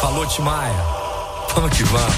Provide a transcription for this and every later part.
Falou, Timaya. Vamos que vamos.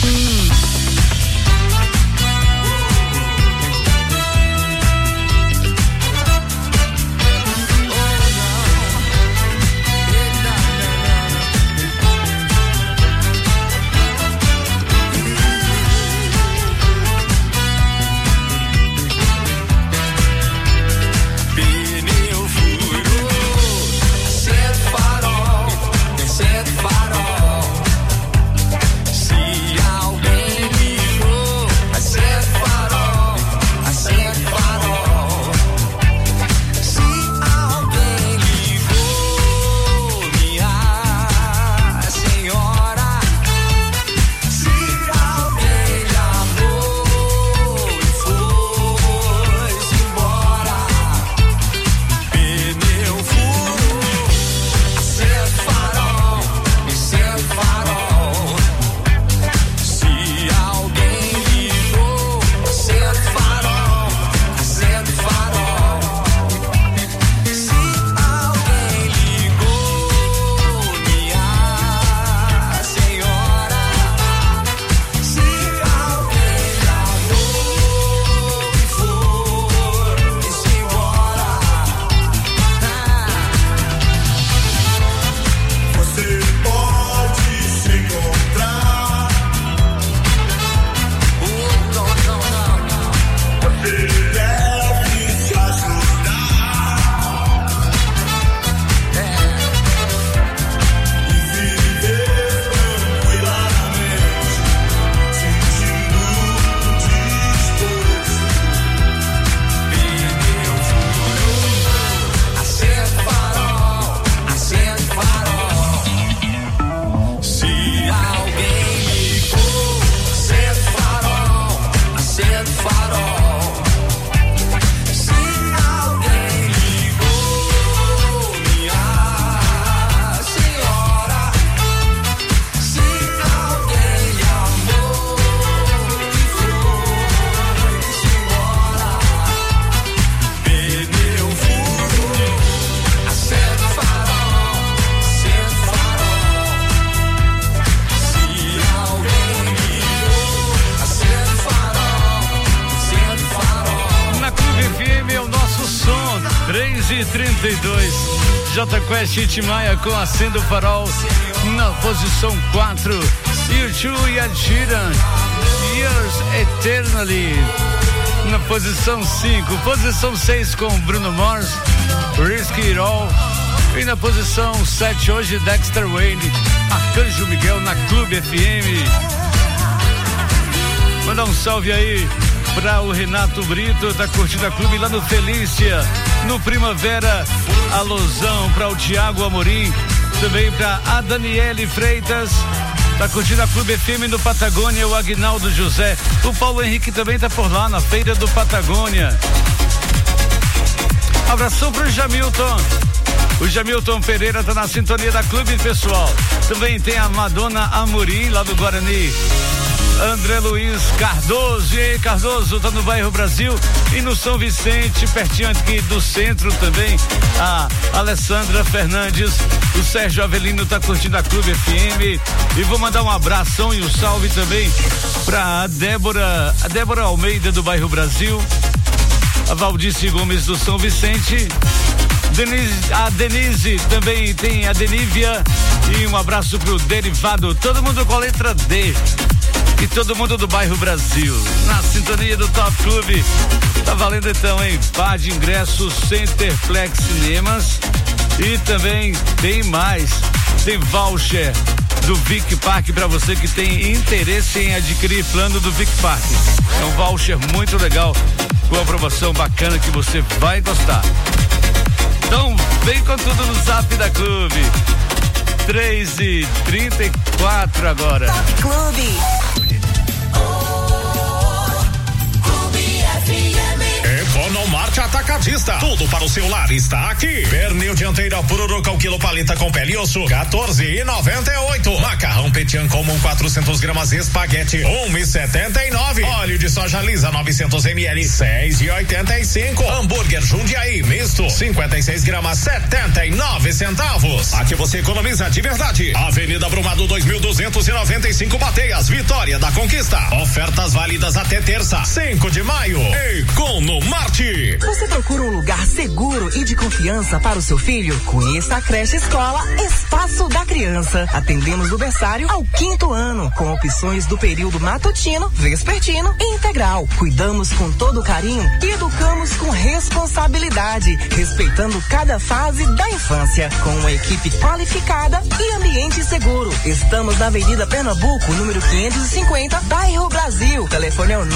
Jota Quest e Timaya com Acenda o Farol na posição 4. U2 e Ed Sheeran, Years Eternally na posição 5. Posição 6 com Bruno Mars, Risk It All. E na posição 7 hoje Dexter Wayne, Arcanjo Miguel na Clube FM. Mandar um salve aí para o Renato Brito da Curtida Clube lá no Felícia, no Primavera, alusão para o Tiago Amorim, também para a Daniele Freitas da Curtida Clube FM no Patagônia, o Aguinaldo José, o Paulo Henrique também tá por lá na Feira do Patagônia. Abração pro Jamilton. O Jamilton Pereira tá na sintonia da Clube, pessoal. Também tem a Madonna Amorim lá do Guarani. André Luiz Cardoso, e aí Cardoso, tá no bairro Brasil e no São Vicente, pertinho aqui do centro também, a Alessandra Fernandes, o Sérgio Avelino tá curtindo a Clube FM, e vou mandar um abração e um salve também pra a Débora Almeida do bairro Brasil, a Valdice Gomes do São Vicente, a Denise também tem a Denívia, e um abraço pro Derivado, todo mundo com a letra D. E todo mundo do bairro Brasil, na sintonia do Top Clube. Tá valendo então, hein? Par de ingressos Centerplex Cinemas. E também tem mais. Tem voucher do Vic Park para você que tem interesse em adquirir plano do Vic Park. É um voucher muito legal, com uma promoção bacana que você vai gostar. Então, vem com tudo no Zap da Clube. 3h34 agora. Top Clube. Economarte Atacadista. Tudo para o seu lar está aqui. Pernil dianteira Pururuca, o quilo paleta com pele e osso, 14,98. Macarrão Petit Leite Ancomum 400 gramas espaguete 1,79. Óleo de soja lisa 900 ml 6,85. Hambúrguer Jundiaí misto 56 gramas 79 centavos. Aqui você economiza de verdade. Avenida Brumado 2295 Bateias, Vitória da Conquista. Ofertas válidas até terça, 5 de maio. Economarte. Você procura um lugar seguro e de confiança para o seu filho? Conheça a creche escola Espaço da Criança. Atendemos do berçário ao 5º ano, com opções do período matutino, vespertino e integral. Cuidamos com todo carinho e educamos com responsabilidade, respeitando cada fase da infância, com uma equipe qualificada e ambiente seguro. Estamos na Avenida Pernambuco, número 550, bairro Brasil. Telefone é o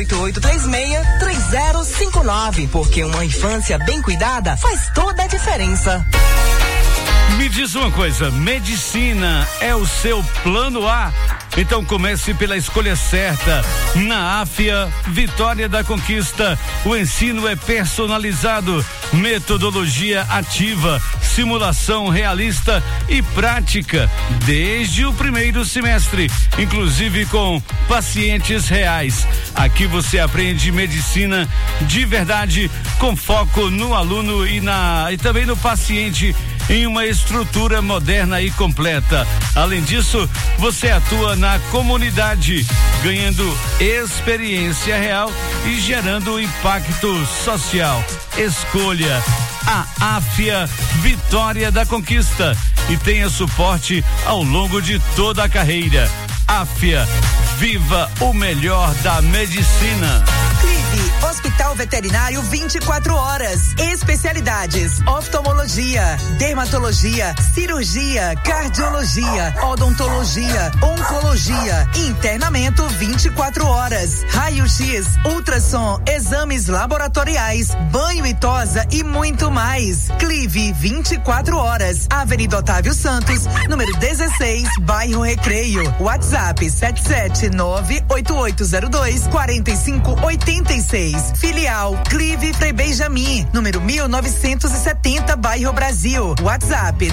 98836-3059, porque uma infância bem cuidada faz toda a diferença. Me diz uma coisa, medicina é o seu plano A? Então comece pela escolha certa. Na AFIA Vitória da Conquista, o ensino é personalizado, metodologia ativa, simulação realista e prática desde o primeiro semestre, inclusive com pacientes reais. Aqui você aprende medicina de verdade, com foco no aluno e também no paciente, em uma estrutura moderna e completa. Além disso, você atua na comunidade, ganhando experiência real e gerando impacto social. Escolha a AFIA Vitória da Conquista e tenha suporte ao longo de toda a carreira. AFIA, viva o melhor da medicina. Clive, Hospital Veterinário 24 horas. Especialidades: oftalmologia, dermatologia, cirurgia, cardiologia, odontologia, oncologia, internamento 24 horas, raio-x, ultrassom, exames laboratoriais, banho e tosa e muito mais. Clive 24 horas. Avenida Otávio Santos, número 16, bairro Recreio. WhatsApp 77988024586. Filial Clive Frei Benjamin, número 1970, bairro Brasil. WhatsApp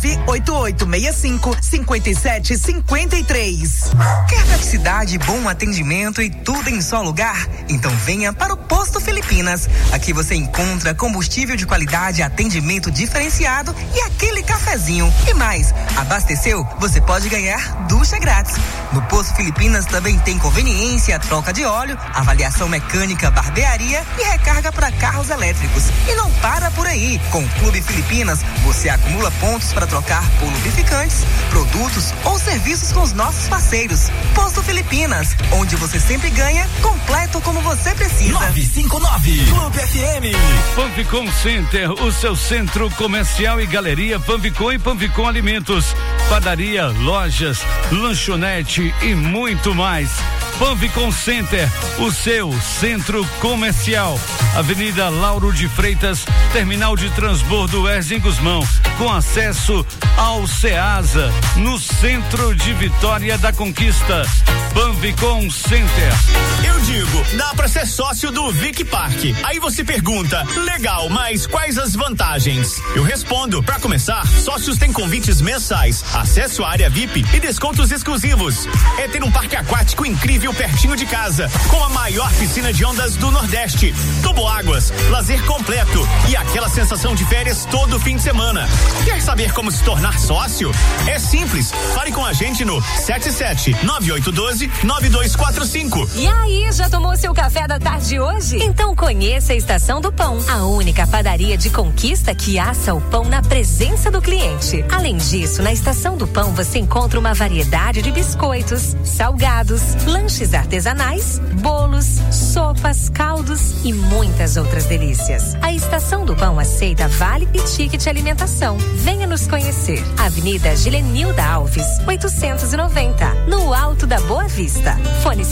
988655753. Quer praticidade, bom atendimento e tudo em só lugar? Então venha para o Posto Filipinas. Aqui você encontra combustível de qualidade, atendimento diferenciado e aquele cafezinho. E mais, abasteceu? Você pode ganhar ducha grátis. No Posto Filipinas também tem conveniência, troca de óleo, avaliação mecânica, barbearia e recarga para carros elétricos. E não para por aí. Com o Clube Filipinas, você acumula pontos para trocar por lubrificantes, produtos ou serviços com os nossos parceiros. Posto Filipinas, onde você sempre ganha, completo como você precisa. 959 Clube FM. Panvicom Center, o seu centro comercial e galeria Panvicom e Panvicom Alimentos, padaria, lojas, lanchonete e muito mais. Panvicom Center, o seu centro comercial. Avenida Lauro de Freitas, terminal de transbordo Erzim Gusmão, com acesso ao Ceasa, no centro de Vitória da Conquista. Panvicom Center. Eu digo, dá pra ser sócio do Vic Park. Aí você pergunta, legal, mas quais as vantagens? Eu respondo, pra começar, sócios têm convites mensais, acesso à área VIP e descontos exclusivos. É ter um parque aquático incrível pertinho de casa, com a maior piscina de ondas do Nordeste, toboáguas, lazer completo e aquela sensação de férias todo fim de semana. Quer saber como se tornar sócio? É simples, fale com a gente no 779812-9245. E aí, já tomou seu café da tarde hoje? Então conheça a Estação do Pão, a única padaria de Conquista que assa o pão na presença do cliente. Além disso, na Estação do Pão você encontra uma variedade de biscoitos, salgados, lanches artesanais, bolos, sopas, caldos e muitas outras delícias. A Estação do Pão aceita vale e ticket alimentação. Venha nos conhecer. Avenida Gilenilda Alves, 890, no Alto da Boa Vista. Fone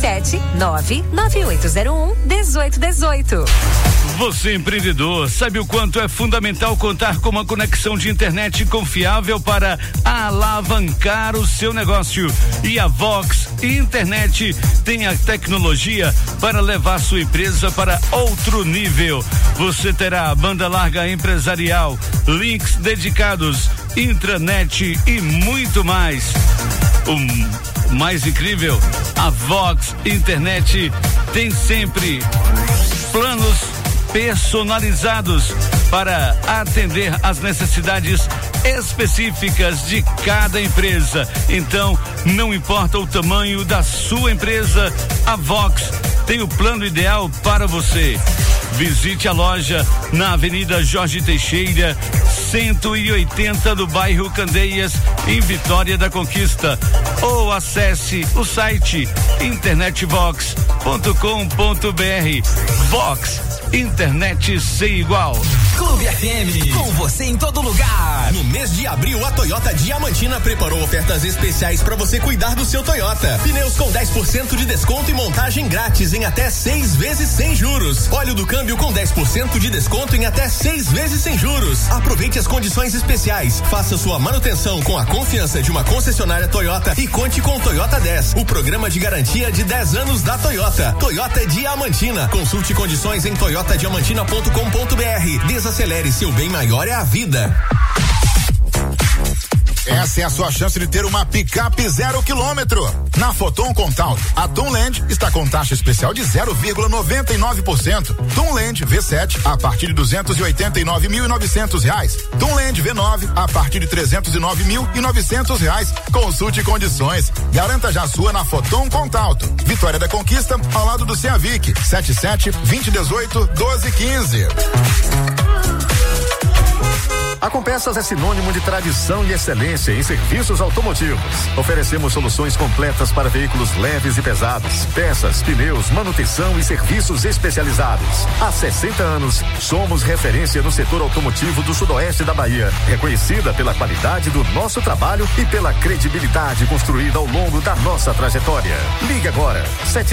77-99801-1818. Você, empreendedor, sabe o quanto é fundamental contar com uma conexão de internet confiável para alavancar o seu negócio. E a Vox Internet tem a tecnologia para levar sua empresa para outro nível. Você terá banda larga empresarial, links dedicados, intranet e muito mais. O mais incrível, a Vox Internet tem sempre planos personalizados para atender às necessidades específicas de cada empresa. Então, não importa o tamanho da sua empresa, a Vox tem o plano ideal para você. Visite a loja na Avenida Jorge Teixeira, 180, do bairro Candeias, em Vitória da Conquista, ou acesse o site internetvox.com.br. Vox, internet sem igual. Clube FM, com você em todo lugar. No mês de abril, a Toyota Diamantina preparou ofertas especiais para você cuidar do seu Toyota. Pneus com 10% de desconto e montagem grátis em até 6 vezes sem juros. Óleo do câmbio com 10% de desconto em até 6 vezes sem juros. Aproveite as condições especiais. Faça sua manutenção com a confiança de uma concessionária Toyota e conte com o Toyota 10, o programa de garantia de 10 anos da Toyota. Toyota Diamantina. Consulte condições em toyotadiamantina.com.br. Desacelere, seu bem maior é a vida. Essa é a sua chance de ter uma picape 0 quilômetro. Na Foton Contaut, a Tunland está com taxa especial de 0,99%. Tunland V7 a partir de R$289.900. Tunland V9 a partir de R$309.900. Consulte condições. Garanta já a sua na Foton Contaut. Vitória da Conquista, ao lado do Ceavic. 77-2018-1215. A Compeças é sinônimo de tradição e excelência em serviços automotivos. Oferecemos soluções completas para veículos leves e pesados, peças, pneus, manutenção e serviços especializados. Há 60 anos, somos referência no setor automotivo do sudoeste da Bahia, reconhecida pela qualidade do nosso trabalho e pela credibilidade construída ao longo da nossa trajetória. Ligue agora,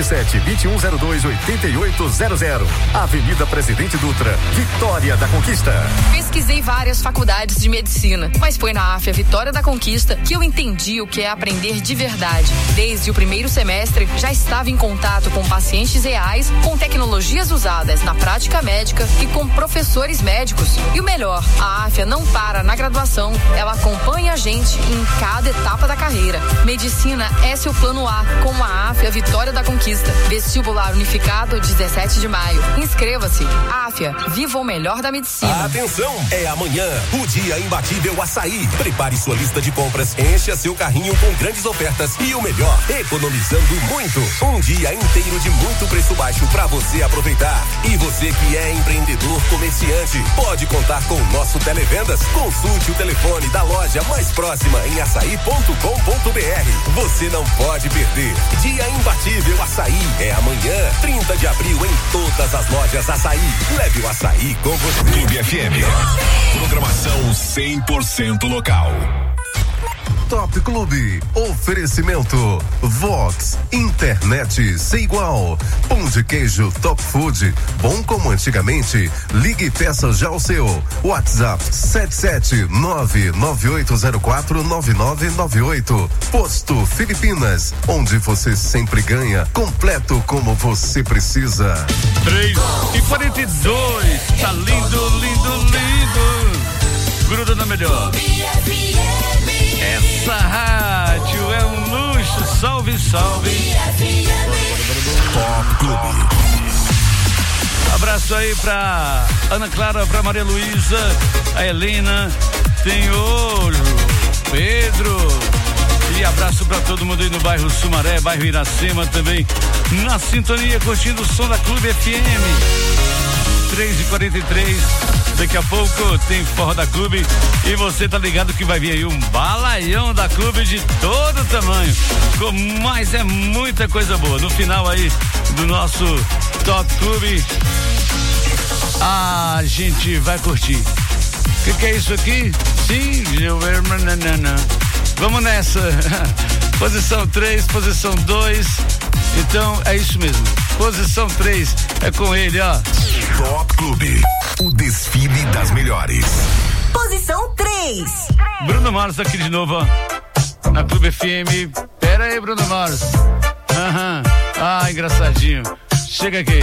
77-2102-8800. Avenida Presidente Dutra, Vitória da Conquista. Pesquisei várias faculdades de medicina, mas foi na AFIA Vitória da Conquista que eu entendi o que é aprender de verdade. Desde o primeiro semestre, já estava em contato com pacientes reais, com tecnologias usadas na prática médica e com professores médicos. E o melhor, a AFIA não para na graduação, ela acompanha a gente em cada etapa da carreira. Medicina é seu plano A, com a AFIA Vitória da Conquista. Vestibular unificado, 17 de maio. Inscreva-se. AFIA, viva o melhor da medicina. Atenção, é amanhã o dia imbatível Açaí. Prepare sua lista de compras, encha seu carrinho com grandes ofertas e o melhor, economizando muito. Um dia inteiro de muito preço baixo para você aproveitar. E você que é empreendedor, comerciante, pode contar com o nosso Televendas. Consulte o telefone da loja mais próxima em açaí.com.br. Você não pode perder. Dia imbatível Açaí é amanhã, 30 de abril, em todas as lojas Açaí. Leve o açaí com você. Clube FM. Programação 100% local. Top Clube, oferecimento Vox, internet sem igual, pão de queijo Top Food, bom como antigamente. Ligue e peça já o seu. WhatsApp 77998049998. Posto Filipinas, onde você sempre ganha, completo como você precisa. 3:42, tá lindo, lindo, lindo. Gruda na melhor. Essa rádio é um luxo, salve, salve. Top Clube. Abraço aí pra Ana Clara, pra Maria Luísa, a Helena, tem o Pedro. E abraço pra todo mundo aí no bairro Sumaré, bairro Iracema também, na sintonia, curtindo o som da Clube FM. 3:43. Daqui a pouco tem Forró da Clube e você tá ligado que vai vir aí um balaião da Clube de todo tamanho. Mas é muita coisa boa. No final aí do nosso Top Clube, a gente vai curtir. O que é isso aqui? Sim, vamos nessa. Posição 3, posição 2. Então é isso mesmo. Posição 3 é com ele, ó. Top Clube, o desfile das melhores. Posição 3. Bruno Mars aqui de novo, ó. Na Clube FM. Pera aí, Bruno Mars. Aham. Ah, engraçadinho. Chega aqui.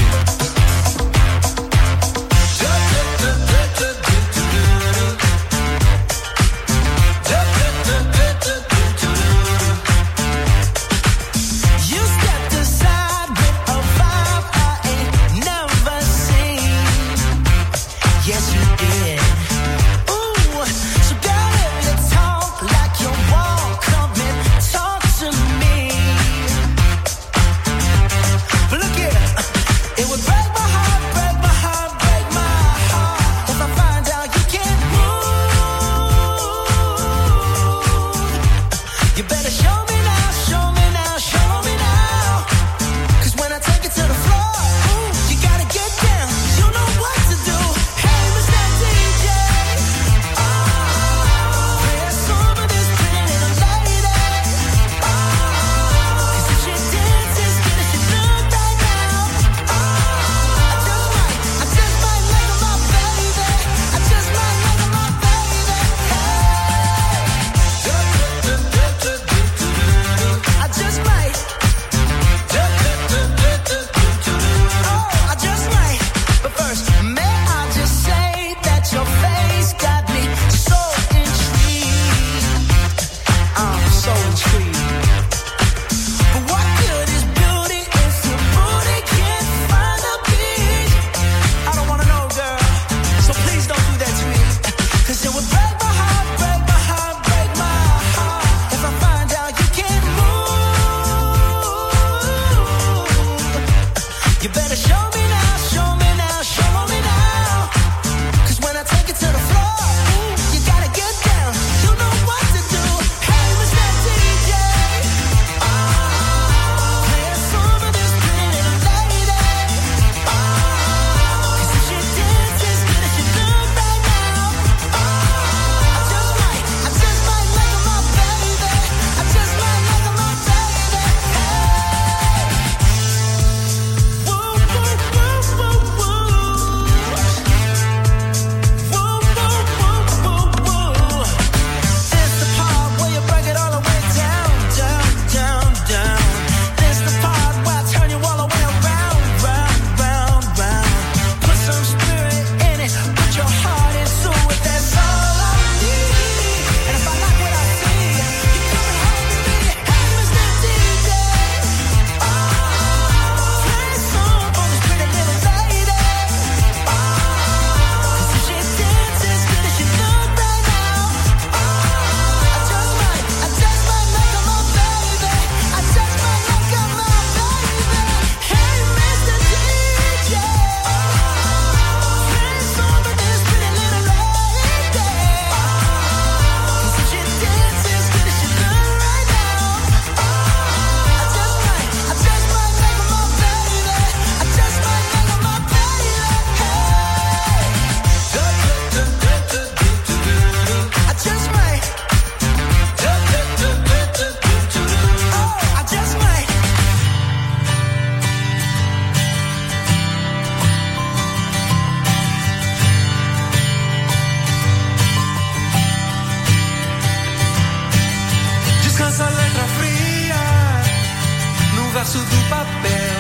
pedaço do papel,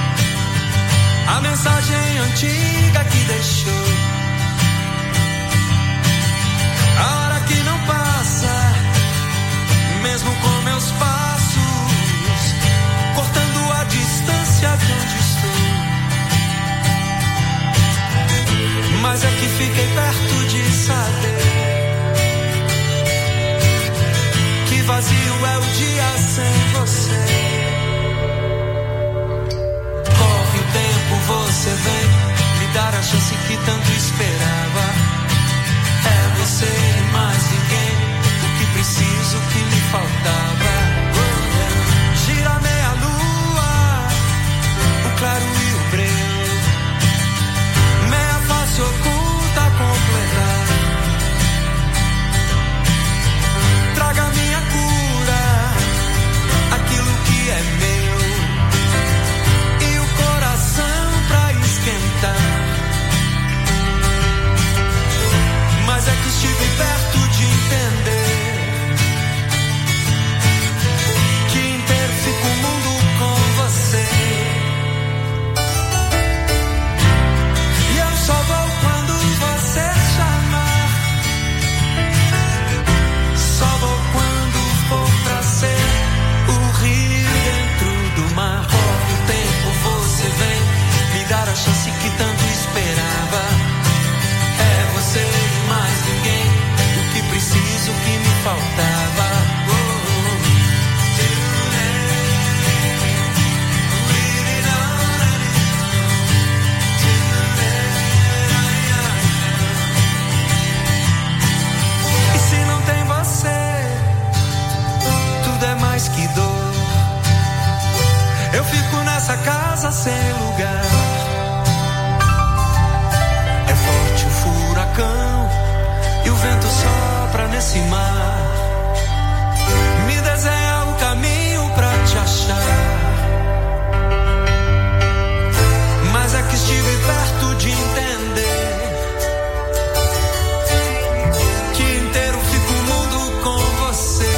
a mensagem antiga que deixou, a hora que não passa, mesmo com meus passos, cortando a distância de onde estou. Mas é que fiquei perto de saber que vazio é o dia sem você. Corre o tempo, você vem me dar a chance que tanto esperava. É você e mais ninguém, o que preciso, o que me faltava. Gira meia lua, o claro e o breu, meia face oculta completar. Traga minha cura, aquilo que é meu, e o coração pra esquentar. mais que dor. Eu fico nessa casa sem lugar. É forte o furacão e o vento sopra nesse mar. Me desenha o caminho pra te achar. Mas é que estive perto de entender que inteiro fica o mundo com você.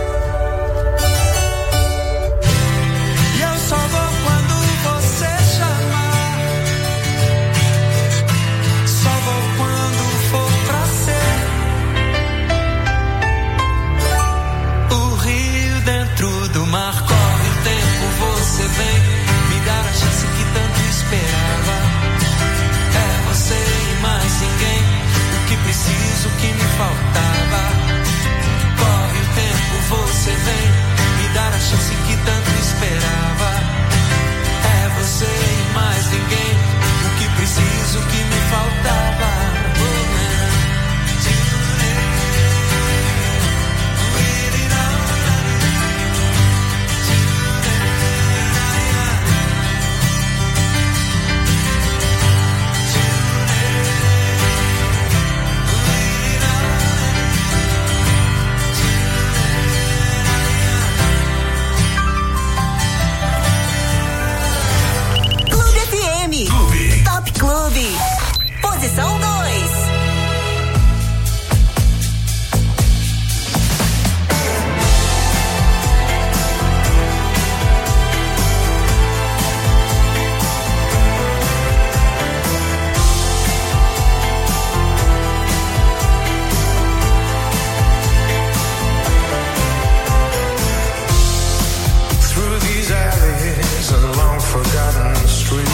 E eu só vou quando você chamar. Só vou quando for pra ser. O rio dentro do mar corre o tempo, você vem me dar a chance que tanto esperava. É você e mais ninguém, o que preciso, o que me faltava. Corre o tempo, você vem me dar a chance que tanto esperava. É você e mais ninguém, o que preciso, o que me faltava. Top Clube. Posição 2. Through these alleys and long forgotten streets,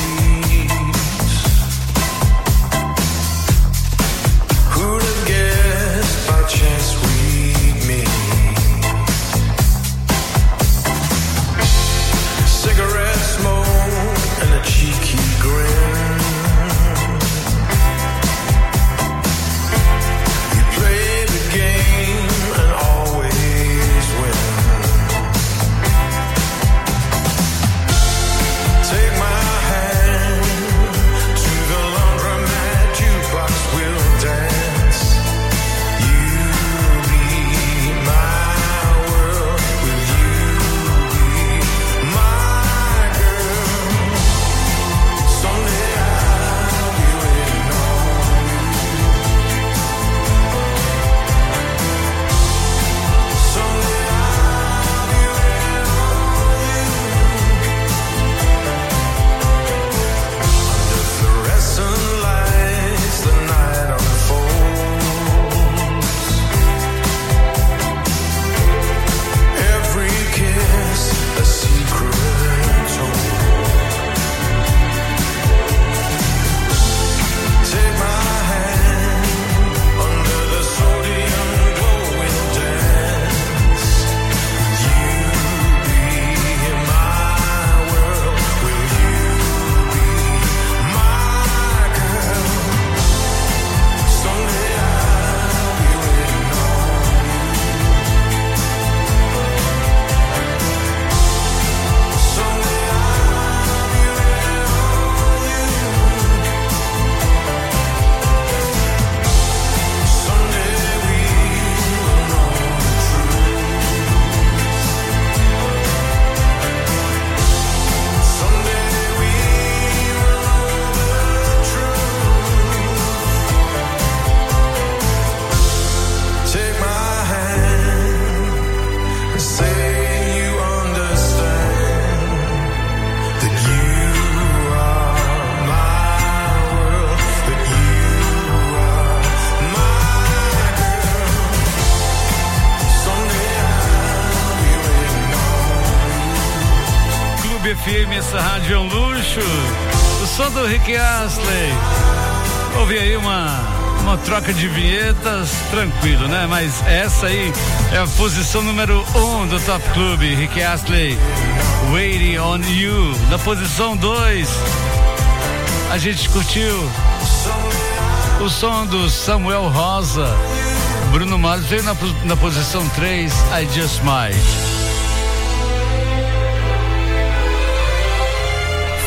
chance we meet. Cigarette smoke and a cheeky grin. You play the game and always win. Take my hand to the laundromat, jukebox will dance. FM, essa rádio é um luxo. O som do Rick Astley. Ouvi aí uma troca de vinhetas, tranquilo, né? Mas essa aí é a posição número 1 do Top Clube. Rick Astley, Waiting on You. Na posição 2, a gente curtiu o som do Samuel Rosa. Bruno Mars veio na posição 3, I Just Might.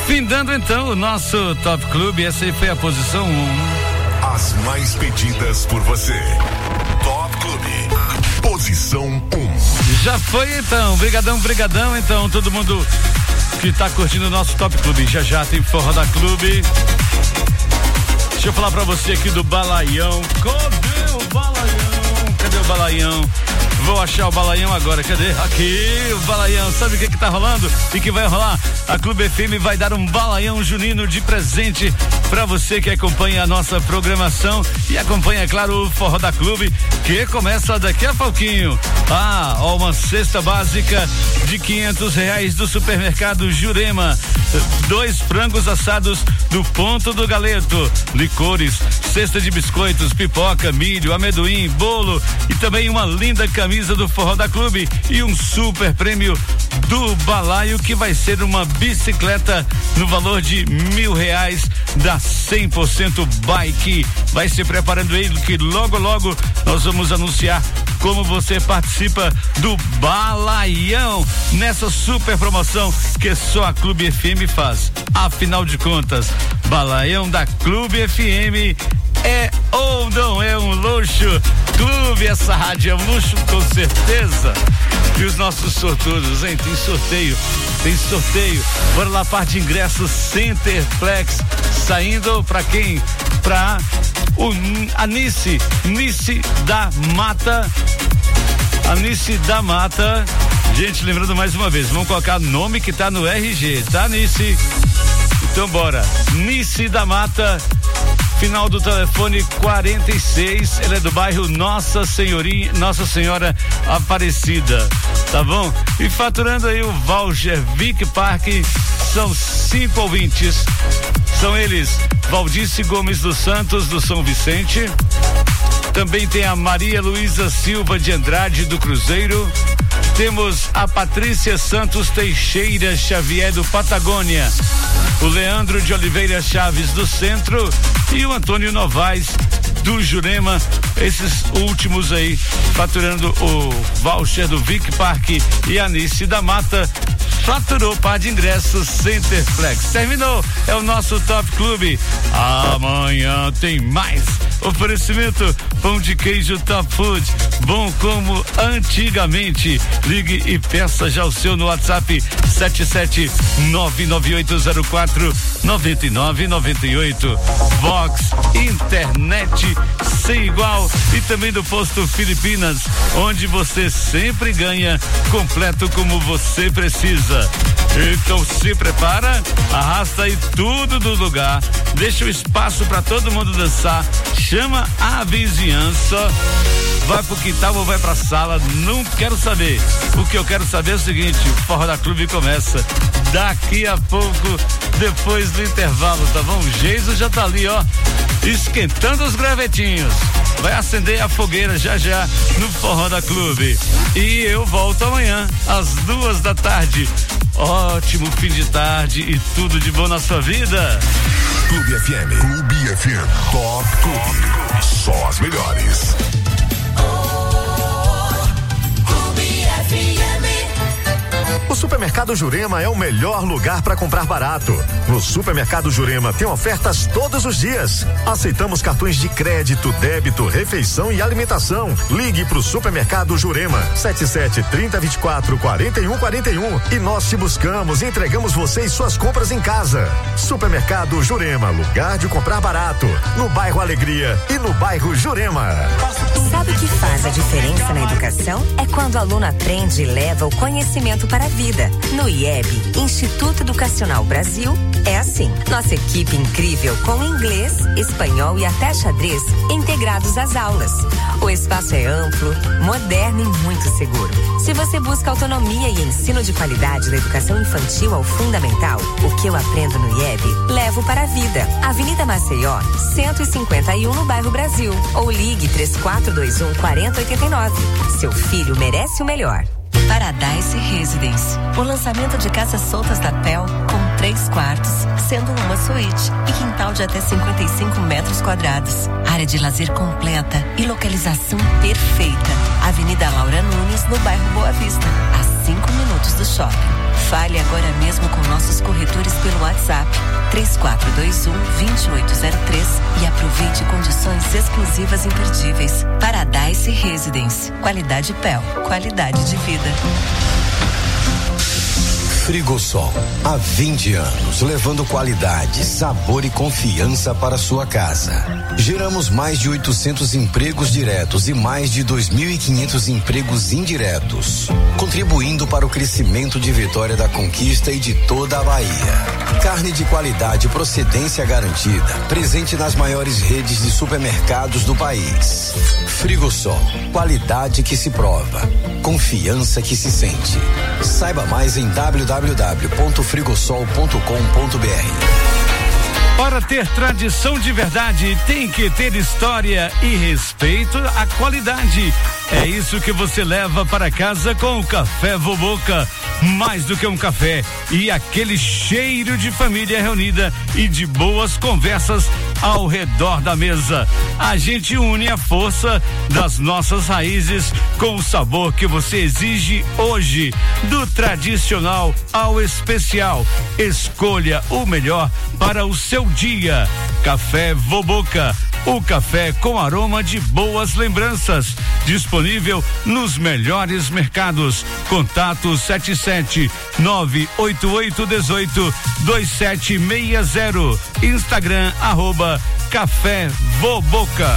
Findando então o nosso Top Clube, essa aí foi a posição 1. As mais pedidas por você. Top Clube, posição 1. Já foi então, brigadão então, todo mundo que tá curtindo o nosso Top Clube. Já tem Forró da Clube. Deixa eu falar pra você aqui do Balaião. Cadê o Balaião? Vou achar o Balaião agora, cadê? Aqui, o Balaião, sabe o que tá rolando? E que vai rolar? A Clube FM vai dar um Balaião junino de presente pra você que acompanha a nossa programação e acompanha, é claro, o Forró da Clube, que começa daqui a pouquinho. Uma cesta básica de R$500 do supermercado Jurema, 2 frangos assados do Ponto do Galeto, licores, cesta de biscoitos, pipoca, milho, amendoim, bolo e também uma linda camisa do Forró da Clube e um super prêmio do Balaio, que vai ser uma bicicleta no valor de R$1.000 da 100% Bike. Vai se preparando aí, que logo nós vamos anunciar como você participa do Balaião nessa super promoção que só a Clube FM faz. Afinal de contas, Balaião da Clube FM é ou não é um luxo? Clube, essa rádio é um luxo com certeza. E os nossos sortudos, hein? Tem sorteio. Bora lá, parte de ingressos Centerplex, saindo pra quem? Pra Anice da Mata. Anice da Mata. Gente, lembrando mais uma vez, vamos colocar nome que tá no RG, tá, Anice? Então bora. Nice da Mata, final do telefone 46, ela é do bairro Nossa Senhora Aparecida, tá bom? E faturando aí o voucher Vic Park, são 5 ouvintes, são eles: Valdice Gomes dos Santos, do São Vicente, também tem a Maria Luísa Silva de Andrade, do Cruzeiro, temos a Patrícia Santos Teixeira Xavier, do Patagônia, o Leandro de Oliveira Chaves, do Centro, e o Antônio Novaes, do Jurema. Esses últimos aí faturando o voucher do Vic Park. E a Anice da Mata faturou par de ingressos Centerplex. Terminou, é o nosso Top Clube. Amanhã tem mais. Oferecimento pão de queijo Top Food, bom como antigamente. Ligue e peça já o seu no WhatsApp 77999049998. Vox Internet sem igual, e também do Posto Filipinas, onde você sempre ganha completo como você precisa. Então se prepara, arrasta aí tudo do lugar, deixa o espaço para todo mundo dançar, chama a vizinhança, vai pro quintal ou vai pra sala, não quero saber. O que eu quero saber é o seguinte: o Forró da Clube começa daqui a pouco, depois do intervalo, tá bom? O Geiso já tá ali, ó, esquentando os gravetinhos. Vai acender a fogueira já no Forró da Clube. E eu volto amanhã às 14h. Ótimo fim de tarde e tudo de bom na sua vida. Clube FM. Clube FM. Top Clube. Só as melhores. O Supermercado Jurema é o melhor lugar para comprar barato. No Supermercado Jurema tem ofertas todos os dias. Aceitamos cartões de crédito, débito, refeição e alimentação. Ligue pro Supermercado Jurema 7730244141 e nós te buscamos e entregamos você e suas compras em casa. Supermercado Jurema, lugar de comprar barato, no bairro Alegria e no bairro Jurema. Sabe o que faz a diferença na educação? É quando o aluno aprende e leva o conhecimento para a vida. No IEB, Instituto Educacional Brasil, é assim. Nossa equipe incrível com inglês, espanhol e até xadrez integrados às aulas. O espaço é amplo, moderno e muito seguro. Se você busca autonomia e ensino de qualidade da educação infantil ao fundamental, o que eu aprendo no IEB, levo para a vida. Avenida Maceió, 151 no bairro Brasil. Ou ligue 3421-4089. Seu filho merece o melhor. Paradise Residence. O lançamento de casas soltas da PEL com 3 quartos, sendo uma suíte e quintal de até 55 metros quadrados. Área de lazer completa e localização perfeita. Avenida Laura Nunes, no bairro Boa Vista, a 5 minutos do shopping. Fale agora mesmo com nossos corretores pelo WhatsApp 3421-2803 e aproveite condições exclusivas imperdíveis. Paradise Residence. Qualidade Pel. Qualidade de vida. Frigosol, há 20 anos, levando qualidade, sabor e confiança para sua casa. Geramos mais de 800 empregos diretos e mais de 2.500 empregos indiretos, contribuindo para o crescimento de Vitória da Conquista e de toda a Bahia. Carne de qualidade e procedência garantida, presente nas maiores redes de supermercados do país. Frigosol, qualidade que se prova, confiança que se sente. Saiba mais em www.frigosol.com.br. Para ter tradição de verdade, tem que ter história e respeito à qualidade. É isso que você leva para casa com o Café Voboca. Mais do que um café e aquele cheiro de família reunida e de boas conversas ao redor da mesa. A gente une a força das nossas raízes com o sabor que você exige hoje, do tradicional ao especial. Escolha o melhor para o seu dia. Café Voboca, o café com aroma de boas lembranças. Disponível nos melhores mercados. Contato 77988182760. Instagram @Café Voboca.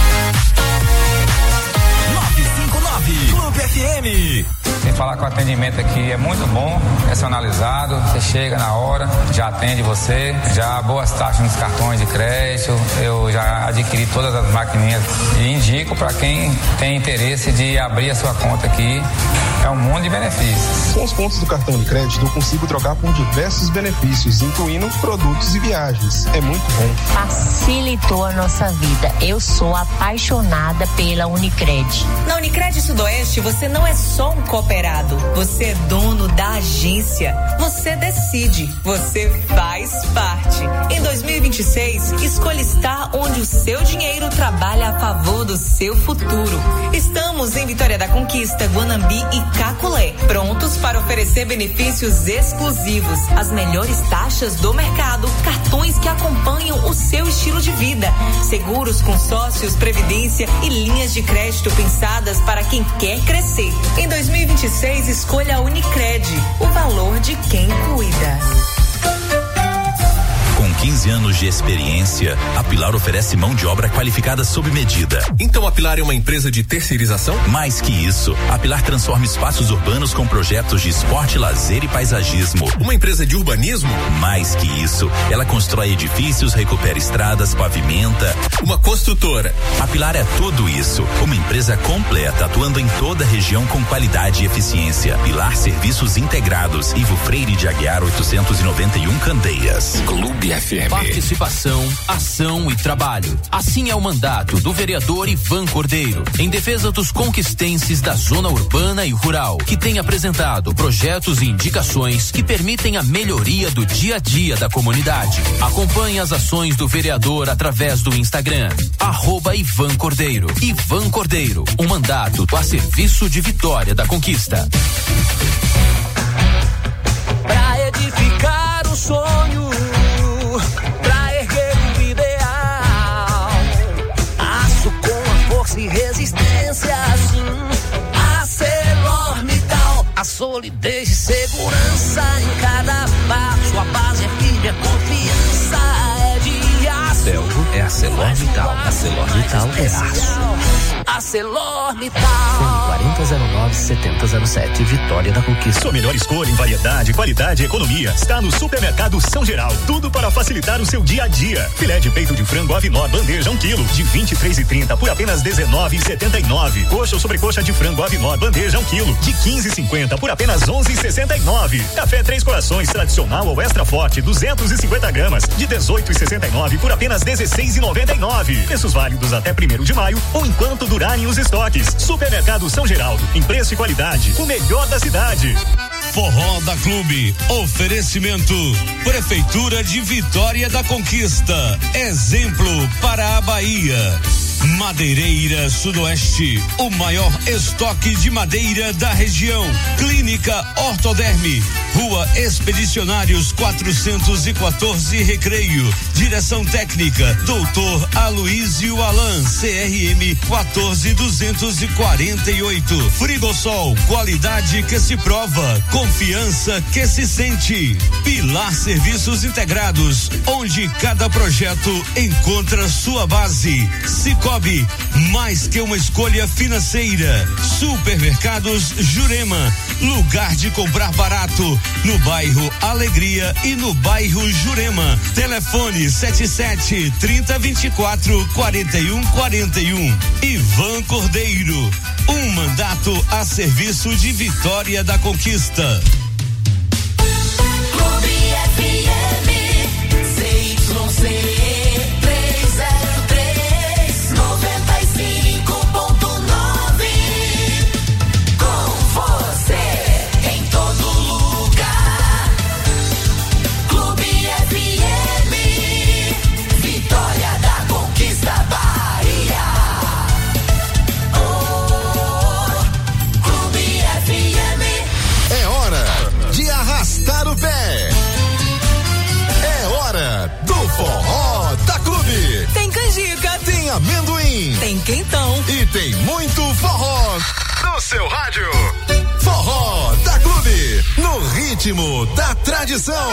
959 Clube FM. Sem falar que o atendimento aqui é muito bom, personalizado, você chega na hora, já atende você, já boas taxas nos cartões de crédito, eu já adquiri todas as maquininhas e indico para quem tem interesse de abrir a sua conta aqui, é um mundo de benefícios. Com os pontos do cartão de crédito eu consigo trocar por diversos benefícios, incluindo produtos e viagens, é muito bom. Facilitou a nossa vida, eu sou apaixonada pela Unicred. Na Unicred Sudoeste você não é só um cooperado, você é dono da agência, você decide, você faz parte. Em 2026, escolha estar onde o seu dinheiro trabalha a favor do seu futuro. Estamos em Vitória da Conquista, Guanambi e Caculé, prontos para oferecer benefícios exclusivos, as melhores taxas do mercado, cartões que acompanham o seu estilo de vida, seguros, consórcios, previdência e linhas de crédito pensadas para quem quer crescer. Em 2026, escolha a Unicred, o valor de quem cuida. Com 15 anos de experiência, a Pilar oferece mão de obra qualificada sob medida. Então a Pilar é uma empresa de terceirização? Mais que isso, a Pilar transforma espaços urbanos com projetos de esporte, lazer e paisagismo. Uma empresa de urbanismo? Mais que isso, ela constrói edifícios, recupera estradas, pavimenta. Uma construtora. A Pilar é tudo isso. Uma empresa completa, atuando em toda a região com qualidade e eficiência. Pilar Serviços Integrados, Ivo Freire de Aguiar 891 Candeias. Clube FM. Participação, ação e trabalho. Assim é o mandato do vereador Ivan Cordeiro, em defesa dos conquistenses da zona urbana e rural, que tem apresentado projetos e indicações que permitem a melhoria do dia a dia da comunidade. Acompanhe as ações do vereador através do Instagram, @Ivan Cordeiro. Ivan Cordeiro, um mandato a serviço de Vitória da Conquista. Pra edificar o sonho, pra erguer o ideal, aço com a força e resistência, assim, ArcelorMittal, a solidez e segurança em cada passo, a base é firme, a confiança é de aço. Belgo é ArcelorMittal. ArcelorMittal é aço. ArcelorMittal. 4009-7007, Vitória da Conquista. Sua melhor escolha em variedade, qualidade e economia está no Supermercado São Geral. Tudo para facilitar o seu dia a dia. Filé de peito de frango Avinor bandeja 1 quilo de 23,30 por apenas 19,79. Coxa ou sobrecoxa de frango Avinor bandeja 1 quilo de 15,50 por apenas 11,69. Café Três Corações tradicional ou extra forte 250 gramas de 18,69 por apenas 16,99. Preços válidos até 1º de maio ou enquanto durarem os estoques. Supermercado São Geraldo, em preço e qualidade, o melhor da cidade. Forró da Clube, oferecimento Prefeitura de Vitória da Conquista, exemplo para a Bahia. Madeireira Sudoeste, o maior estoque de madeira da região. Clínica Ortoderme, Rua Expedicionários 414 Recreio. Direção técnica, Dr. Aloísio Alan, CRM 14248. Frigosol, qualidade que se prova, confiança que se sente. Pilar Serviços Integrados, onde cada projeto encontra sua base. Cicobi, mais que uma escolha financeira. Supermercados Jurema, lugar de comprar barato, no bairro Alegria e no bairro Jurema. Telefone 77-3024-4141. Ivan Cordeiro, um mandato a serviço de Vitória da Conquista. Clube FM, CYC. O pé. É hora do Forró da Clube. Tem canjica, tem amendoim, tem quentão e tem muito forró no seu rádio. Forró da Clube, no ritmo da tradição.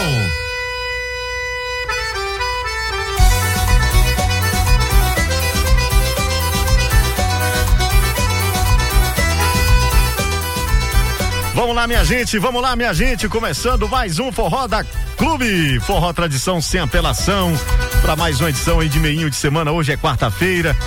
Vamos lá, minha gente, começando mais um Forró da Clube, Forró Tradição sem apelação, para mais uma edição aí de meinho de semana. Hoje é quarta-feira,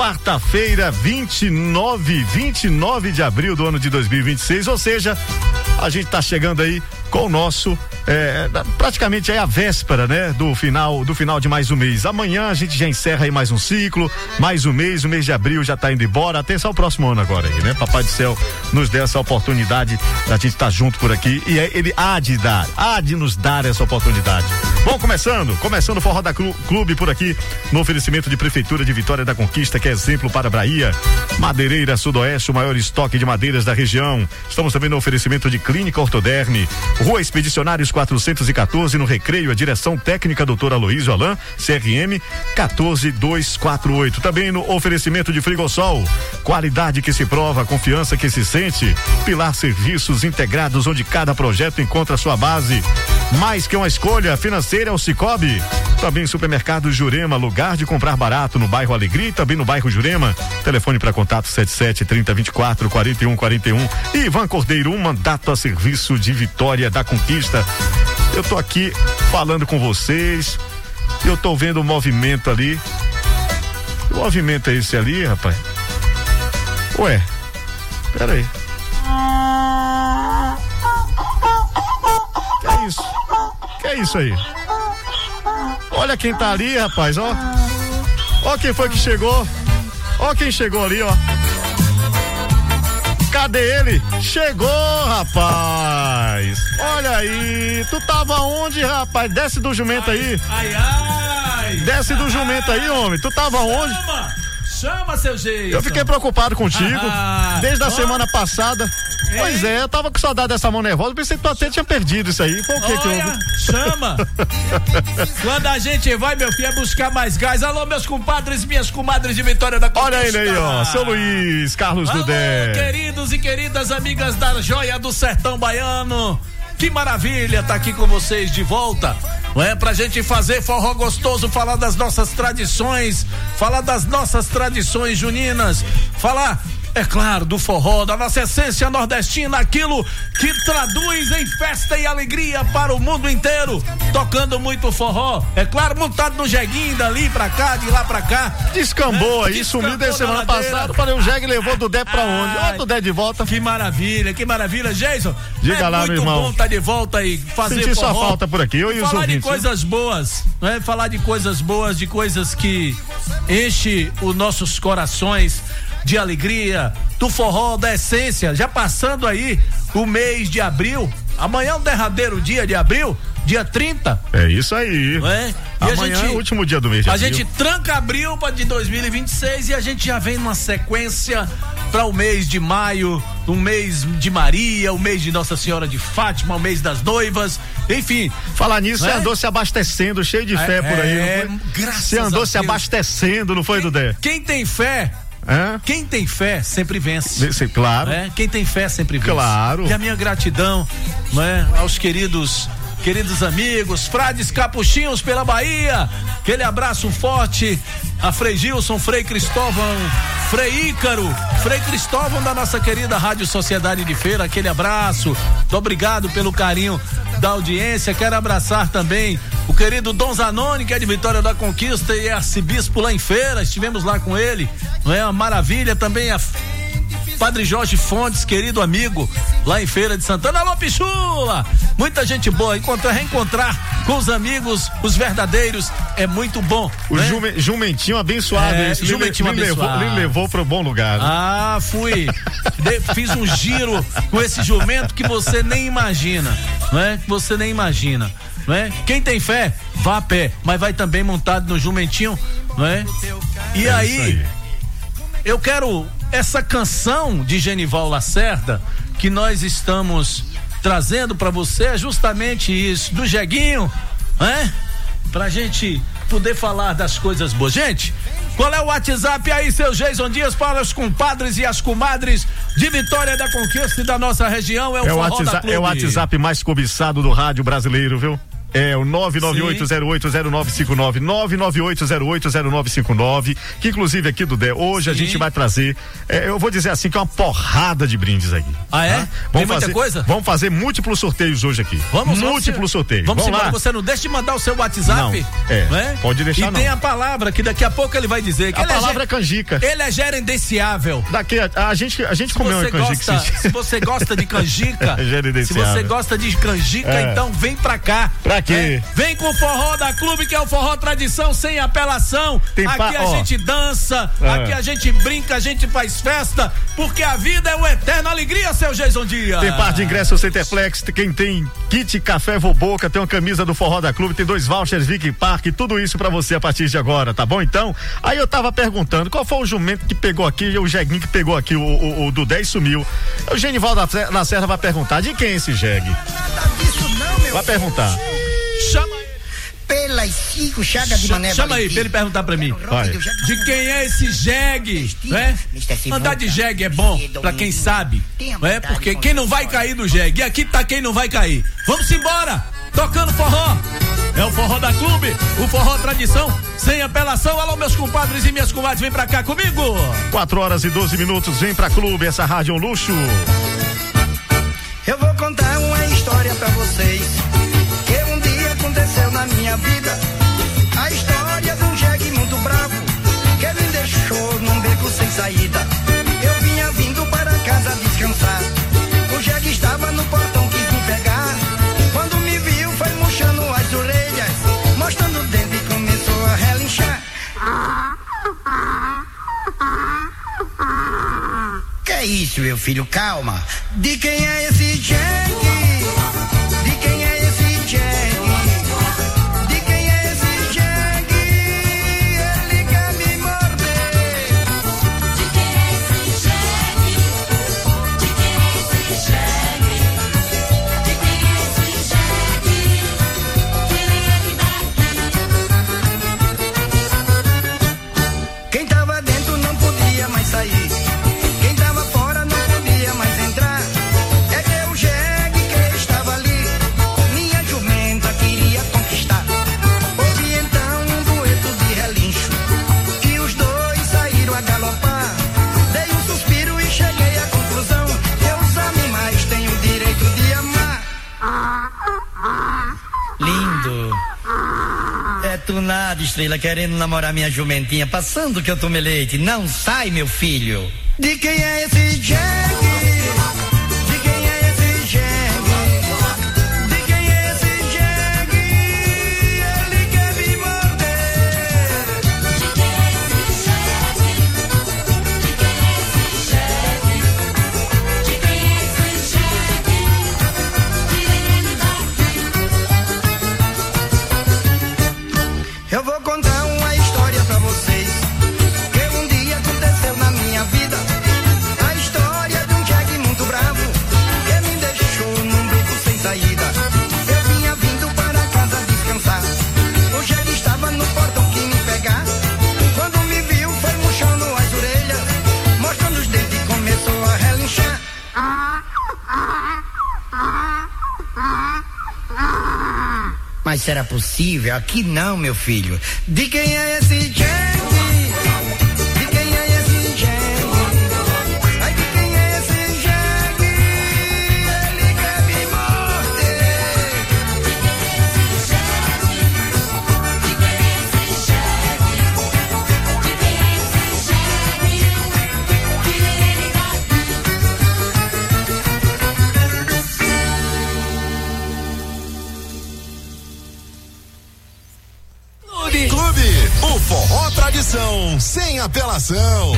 29 de abril do ano de 2026, ou seja, a gente tá chegando aí com o nosso, praticamente aí a véspera, né? Do final de mais um mês. Amanhã a gente já encerra aí mais um ciclo, mais um mês, o mês de abril já tá indo embora, até só o próximo ano agora aí, né? Papai do céu nos deu essa oportunidade da gente estar junto por aqui e ele há de nos dar essa oportunidade. Bom, começando o Forró da Clube por aqui, no oferecimento de Prefeitura de Vitória da Conquista, que é exemplo para a Bahia. Madeireira Sudoeste, o maior estoque de madeiras da região. Estamos também no oferecimento de Clínica Ortoderme, Rua Expedicionários 414, no Recreio, a direção técnica doutor Aloísio Alan, CRM 14248. Também no oferecimento de Frigosol, qualidade que se prova, confiança que se sente. Pilar Serviços Integrados, onde cada projeto encontra sua base. Mais que uma escolha financeira é o Cicobi. Também Supermercado Jurema, lugar de comprar barato, no bairro Alegria e também no bairro Jurema. Telefone para contato 77-3024-4141. E Ivan Cordeiro, um mandato a serviço de Vitória da Conquista. Eu tô aqui falando com vocês, eu tô vendo o movimento ali. Que movimento é esse ali, rapaz? Ué, pera aí. Que é isso aí? Olha quem tá ali, rapaz, ó. Ó quem foi que chegou. Ó quem chegou ali, ó. Cadê ele? Chegou, rapaz. Olha aí. Tu tava onde, rapaz? Desce do jumento aí. Desce do jumento aí, homem. Tu tava onde? Chama, seu jeito. Eu fiquei preocupado contigo desde a semana passada. Pois é, eu tava com saudade dessa mão nervosa, pensei que tu até tinha perdido isso aí. Foi o que eu... Chama! Quando a gente vai, meu filho, é buscar mais gás. Alô, meus compadres, minhas comadres de Vitória da Conquista. Olha ele aí, ó, seu Luiz Carlos Dudé. Queridos e queridas amigas da Joia do Sertão Baiano. Que maravilha tá aqui com vocês de volta. Não é pra gente fazer forró gostoso, falar das nossas tradições juninas, falar, é claro, do forró, da nossa essência nordestina, aquilo que traduz em festa e alegria para o mundo inteiro, tocando muito forró, é claro, montado no jeguinho, dali pra cá, de lá pra cá. Descambou aí, sumiu desde semana passada, falei, o jegue levou do Dé pra onde? Ó, do Dé de volta. Que maravilha, Jason. Diga lá, meu irmão. Muito bom estar de volta e fazer Senti forró. Sua falta por aqui, eu e os falar ouvintes, de coisas boas, né? Falar de coisas boas, de coisas que enche os nossos corações de alegria, do forró, da essência, já passando aí o mês de abril, Amanhã é o derradeiro dia de abril, dia 30. É isso aí. É? Amanhã é o último dia do mês de abril. A gente tranca abril de 2026 e a gente já vem numa sequência para o mês de maio, o mês de Maria, o mês de Nossa Senhora de Fátima, o mês das noivas, enfim. Falar nisso, você andou se abastecendo, cheio de fé por aí. Graças você andou a se Deus. Abastecendo, não foi, Dudé? Quem tem fé, quem tem fé sempre vence. Claro. Quem tem fé sempre vence. Claro. E a minha gratidão, aos queridos amigos, frades capuchinhos pela Bahia, aquele abraço forte a Frei Gilson, Frei Cristóvão, Frei Ícaro, Frei Cristóvão da nossa querida Rádio Sociedade de Feira, aquele abraço, muito obrigado pelo carinho da audiência. Quero abraçar também o querido Dom Zanoni, que é de Vitória da Conquista e é arcebispo lá em Feira, estivemos lá com ele, não é uma maravilha. Também a Padre Jorge Fontes, querido amigo, lá em Feira de Santana. Alô, Pichula! Muita gente boa. Reencontrar com os amigos, os verdadeiros, é muito bom. O jumentinho abençoado. Esse jumentinho abençoado. Ele levou pro bom lugar. Né? Fui. Fiz um giro com esse jumento que você nem imagina, não é? Que você nem imagina, não é? Quem tem fé, vá a pé, mas vai também montado no jumentinho, não é? E aí, eu quero essa canção de Genival Lacerda que nós estamos trazendo para você, é justamente isso, do Jeguinho, né? Pra gente poder falar das coisas boas. Gente, qual é o WhatsApp aí, seu Jason Dias, para os compadres e as comadres de Vitória da Conquista e da nossa região? É o WhatsApp mais cobiçado do rádio brasileiro, viu? É o 998080959, 998080959, que inclusive aqui, Dudé, hoje a gente vai trazer, eu vou dizer assim, que é uma porrada de brindes aqui. Ah, é? Tá? Tem muita coisa? Vamos fazer múltiplos sorteios hoje aqui. Múltiplos sorteios. Vamos lá. Você não deixa de mandar o seu WhatsApp? Não, pode deixar. E tem a palavra que daqui a pouco ele vai dizer. Que a palavra é canjica. Ele é gerenciável. Daqui a gente comeu uma canjica. Se você gosta de canjica, se você gosta de canjica, então vem pra cá. Pra quê? Vem com o forró da Clube, que é o forró tradição sem apelação. Aqui a gente dança, aqui a gente brinca, a gente faz festa, porque a vida é uma eterna alegria, seu Jason Dias. Tem par de ingressos Centerplex, quem tem kit café Voboca, tem uma camisa do forró da Clube, tem 2 vouchers Vic Park, tudo isso pra você a partir de agora, tá bom? Então, aí eu tava perguntando, qual foi o jumento que pegou aqui, o Jeguinho que pegou aqui, o Dudé e sumiu. O Genival da Serra vai perguntar, de quem é esse Jegue? Vai perguntar. Chama aí. Pelas 5 chagas de Mané. Chama aí, pra ele perguntar pra mim. De quem é esse jegue, né? Andar de jegue é bom pra quem sabe, não é? Porque quem não vai cair do jegue, e aqui tá quem não vai cair. Vamos embora, tocando forró. É o forró da Clube, o forró tradição, sem apelação. Alô, meus compadres e minhas comadres, vem pra cá comigo. 4h12, vem pra Clube, essa rádio é um luxo. Eu vou contar uma história pra vocês, que um dia aconteceu na minha vida. A história de um jegue muito bravo, que me deixou num beco sem saída. Eu vinha vindo para casa descansar, o jegue estava no portão, quis me pegar. Quando me viu foi murchando as orelhas, mostrando o dente e começou a relinchar. Que é isso, meu filho? Calma. De quem é esse jegue? De quem é esse jegue? De quem é esse jegue? Ele quer me morder. De quem é esse jegue? De quem é esse jegue? De quem é esse jegue? Quem tava dentro não podia mais sair. Quem tava fora não podia mais entrar. É que o jegue que estava ali, minha jumenta queria conquistar. Houve então um dueto de relincho, e os dois saíram a galopar. Dei um suspiro e cheguei à conclusão que os animais têm o direito de amar. Lindo. É tu nada, estrela, querendo namorar minha jumentinha, passando que eu tomei leite. Não sai, meu filho. De quem é esse jegue? De quem é esse jegue? De quem é esse jegue? Ele quer me morder. De quem é esse jegue? De quem é esse jegue? De quem é esse jegue? Mas será possível? Aqui não, meu filho. De quem é esse jegue? De quem é esse jegue? Ai, de quem é esse jegue? Ele quer me morder. De quem é esse jegue? De quem é esse jegue? De quem é esse jegue? Que ele Clube, o forró tradição, sem apelação.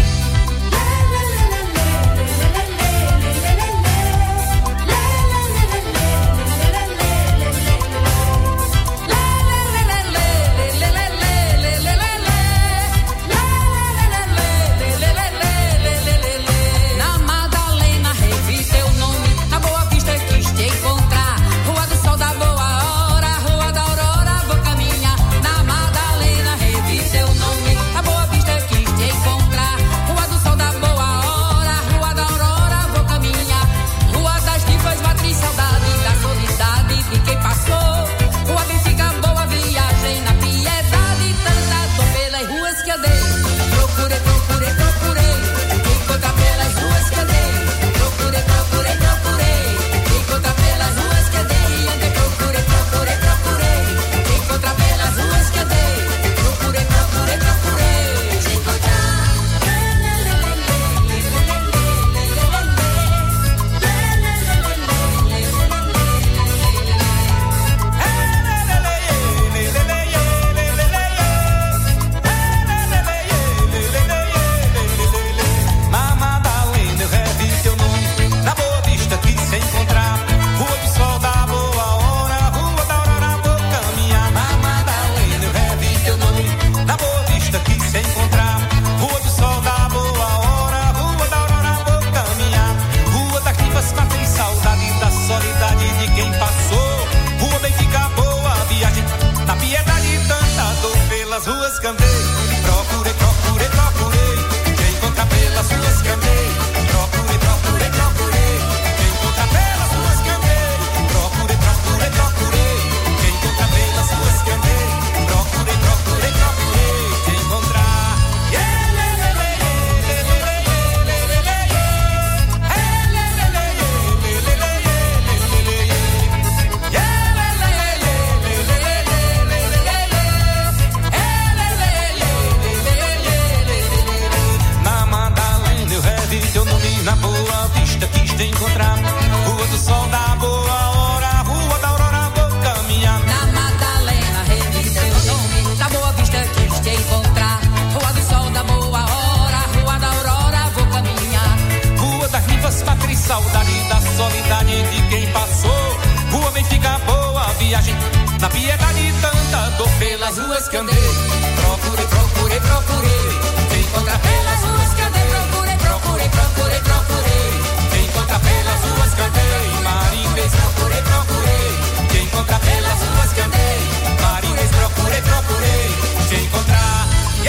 Na Madalena revi teu nome, na Boa Vista quis te encontrar. Rua do Sol da Boa Hora, Rua da Aurora, vou caminhar. Na Madalena revi teu nome, na Boa Vista quis te encontrar. Rua do Sol da Boa Hora, Rua da Aurora, vou caminhar. Rua das Divas, matriz, saudade da solidade de quem passou. Rua Benfica, boa viagem na piedade, tanta dor pelas ruas que andei. Procurei, procurei, procurei, encontrar pelas ruas que andei. Procurei, procurei, procurei, encontrar pelas ruas que andei. Andei, procurei, procurei, procurei, encontrar pelas ruas que andei. Procurei, procurei, procurei, te encontrar. Na Madalena eu revi teu nome, na Boa Vista quis se encontrar. Rua do Sol da Boa Hora, Rua da Aurora, vou caminhar. Na Madalena eu revi teu nome, na Boa Vista quis se encontrar. Rua do Sol da Boa Hora, Rua da Aurora, vou caminhar. Rua das Divas, matriz, saudade da solidade de quem passou. Rua Benfica, boa viagem na piedade, tanta dor pelas ruas que andei. Procurei, procurei, procurei, te encontrar pelas ruas que andei. Procurei, procurei, procurei, te encontrar pelas ruas que andei. Procurei, procurei, procurei, te encontrar pelas ruas que andei. Procurei, procurei, procurei, te encontrar. Na Madalena eu revi teu nome, na Boa Vista quis te encontrar. Rua do Sol da Boa Hora, Rua da Aurora, vou caminhar. Na Madalena revi teu nome, na Boa Vista quis te encontrar. Rua do Sol da Boa Hora, Rua da Aurora, vou caminhar. Rua das Divas, matriz, saudade da solidade de quem passou. Rua Benfica, boa viagem na piedade, tanta dor pelas ruas que andei. Procurei, procurei, procurei, te encontrar pelas ruas que andei. Procurei, procurei, procurei, procurei, te encontrar pelas ruas que andei. Marinês, procurei, procurei, te encontrar pelas ruas que andei. Marinês, procurei, procurei, te encontrar.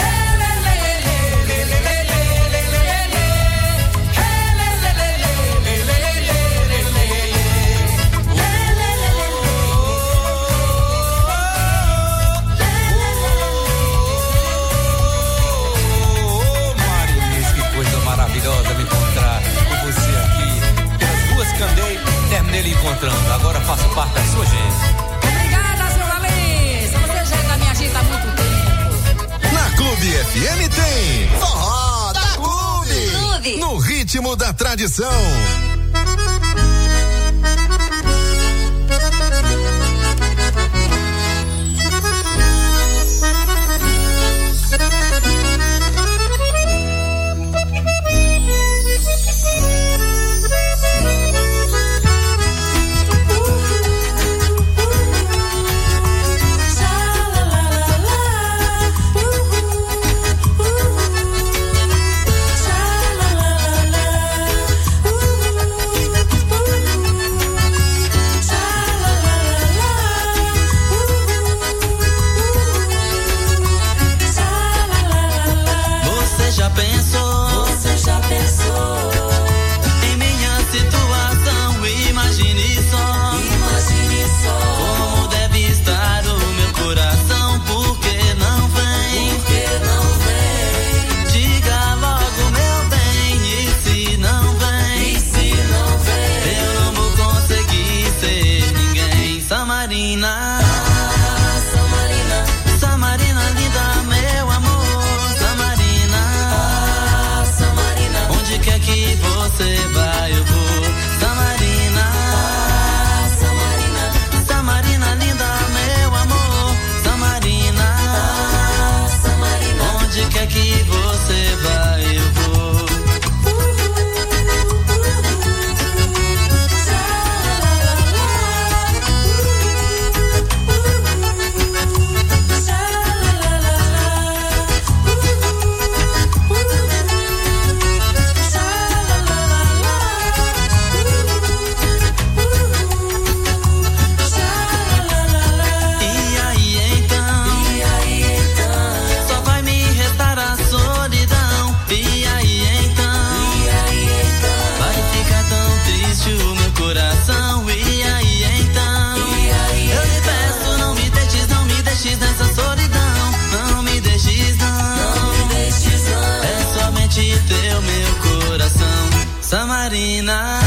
Maravilhosa me encontrar com você aqui. Pelas ruas que andei, terminei lhe encontrando. Agora faço parte da sua gente. Obrigada, seu Alice. Você já é da minha gente há muito tempo. Na Clube FM tem Forró da Clube. No ritmo da tradição. Samarina. Samarina, Samarina linda, meu amor. Samarina, Samarina, onde quer que você vai eu vou. Samarina, Samarina, Samarina linda, meu amor. Samarina, Samarina, onde quer que você vai eu vou. Nessa solidão, não me deixes não, é somente teu meu coração, Samarina.